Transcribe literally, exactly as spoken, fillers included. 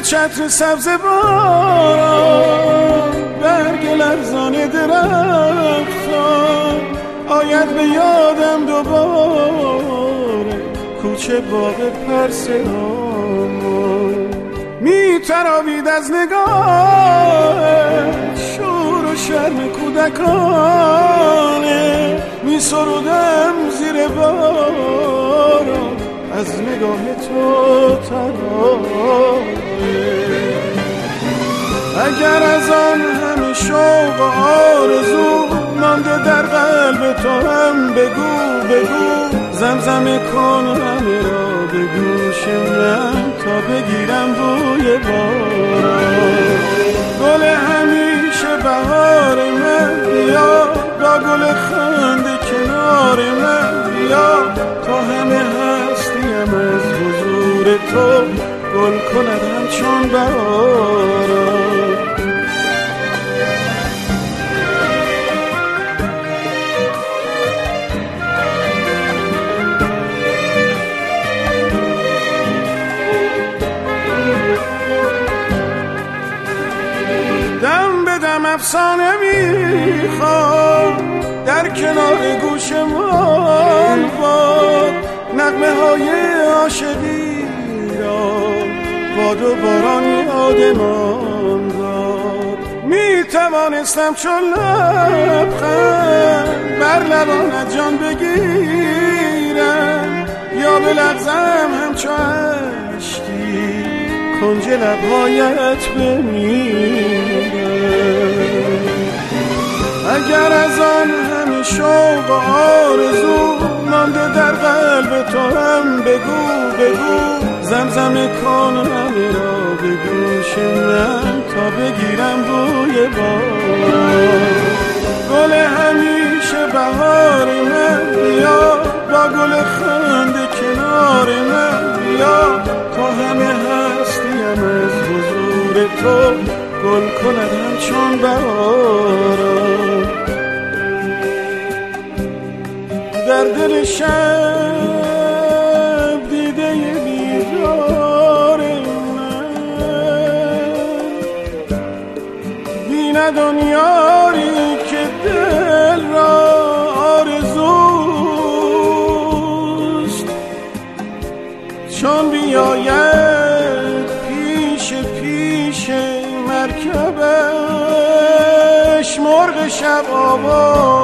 چتر سبز باران برگ لرزان درختان آید به یادم دوباره کوچه باغ پرسه‌هامان می تراوید از نگاه شور و شرم کودکانه می سرودم زیر باران از نگاه تو ترانه اگر از آن همه شوق و آرزو مانده در قلب تو هم بگو بگو زمزمه کن همه را به گوش من تا بگیرم بوی باران گل همیشه بهار من بیا با گل خنده کنار من بیا تا همه هستیم از حضور تو گل کند همچون بهاران دم به دم افسانه میخوام در کنار گوش من باد نغمه های عاشقی را باد و باران یادمان داد می توانستم چون لبخند بر لبانت جان بگیرم یا بلغزم همچو اشکی کنج لبهایت بمیرم اگر از آن همه شوق و آرزو مانده در قلب تو هم بگو بگو زمزمه کن همه را به گوش من تا بگیرم بوی باران گل همیشه بهار من بیا با گل خنده کنار من بیا تا همه هستیم از حضور تو گل کند همچون بهاران در دل شب دیده بیدار من بیند آن یاری که دل را آرزوست چون بیاید پیش پیش مرکبش مرغ شب آواز